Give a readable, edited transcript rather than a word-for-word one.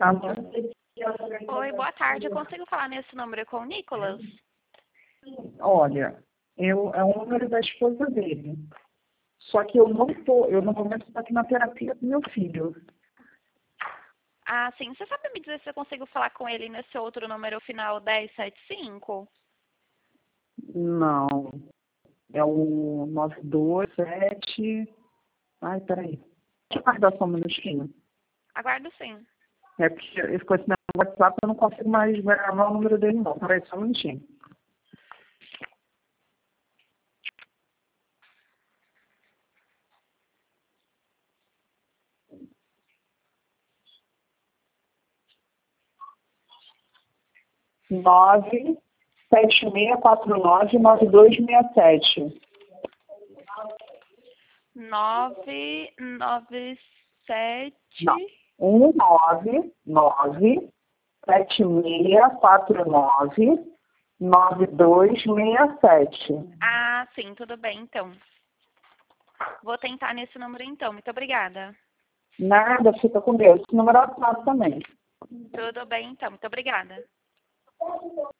Alô? Oi, boa tarde. Eu consigo falar nesse número com o Nicolas? Olha, é o número da esposa dele. Só que eu no momento estou aqui na terapia do meu filho. Ah, sim. Você sabe me dizer se eu consigo falar com ele nesse outro número final 1075? Não, é o 927. Ai, peraí. Deixa eu guardar só um minutinho. Aguardo sim. É porque com esse WhatsApp eu não consigo mais gravar o número dele, não. Peraí, só um minutinho. Nove 76499267. 997. Não. 19976499267. Ah, sim, tudo bem, então. Vou tentar nesse número, então. Muito obrigada. Nada, fica com Deus. Esse número é WhatsApp também. Tudo bem, então. Muito obrigada.